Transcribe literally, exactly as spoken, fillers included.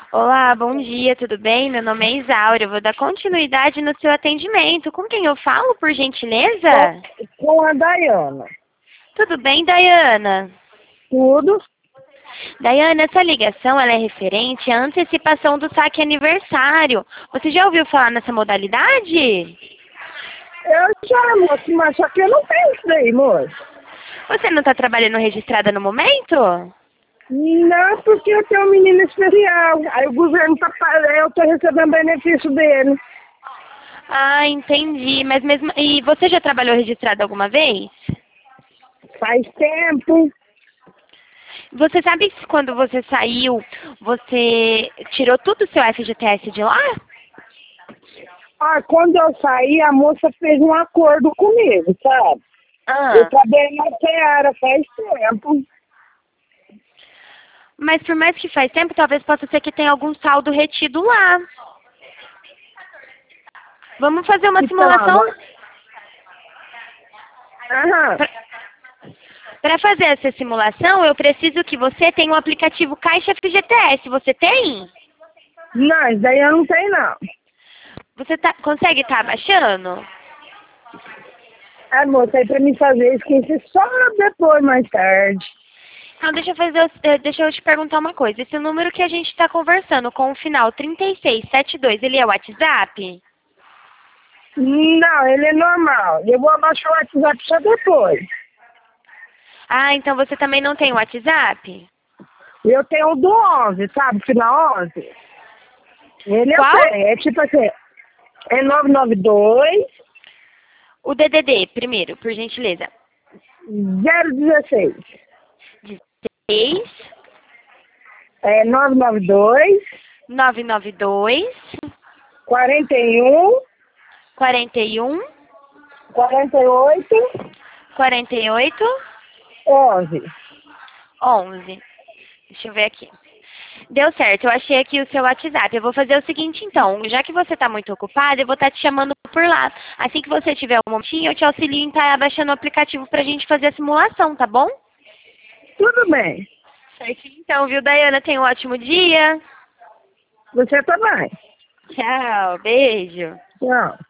Olá, bom dia, tudo bem? Meu nome é Isaura, eu vou dar continuidade no seu atendimento. Com quem eu falo, por Com, gentileza? com a Dayana. Tudo bem, Dayana? Tudo. Dayana, essa ligação ela é referente à antecipação do saque aniversário. Você já ouviu falar nessa modalidade? Eu já, moço, mas só que eu não tenho isso daí, moço. Você não está trabalhando registrada no momento? Não, porque eu tenho um menino especial. Aí o governo tá pagando, eu tô recebendo benefício dele. Ah, entendi. Mas mesmo. E você já trabalhou registrada alguma vez? Faz tempo. Você sabe se quando você saiu, você tirou tudo o seu F G T S de lá? Ah, quando eu saí, a moça fez um acordo comigo, sabe? Eu Ah. trabalhei na Seara faz tempo. Mas por mais que faz tempo, talvez possa ser que tenha algum saldo retido lá. Vamos fazer uma Que simulação? tava. Aham. Para fazer essa simulação, eu preciso que você tenha um aplicativo Caixa F G T S. Você tem? Não, isso daí eu não tenho, não. Você tá, consegue estar baixando? Ah, moça, aí pra mim fazer, esqueci só depois, mais tarde. Então, deixa eu, fazer, eh, deixa eu te perguntar uma coisa. Esse número que a gente está conversando com o final trinta e seis setenta e dois, ele é o WhatsApp? Não, ele é normal. Eu vou abaixar o WhatsApp só depois. Ah, então você também não tem o WhatsApp? Eu tenho o do onze, sabe? Final onze. Ele eu Qual? tenho. É tipo assim, é nove nove dois, O D D D, primeiro, por gentileza. zero dezesseis. dezesseis, É nove nove dois, nove nove dois, quarenta e um, quarenta e um, quarenta e oito, quarenta e oito, onze. onze. Deixa eu ver aqui. Deu certo, eu achei aqui o seu WhatsApp. Eu vou fazer o seguinte então, já que você está muito ocupada, eu vou estar te chamando por lá. Assim que você tiver um momentinho, eu te auxilio em estar abaixando o aplicativo para a gente fazer a simulação, tá bom? Tudo bem. Certinho então, viu, Dayana? Tenha um ótimo dia. Você também. Tchau, beijo. Tchau.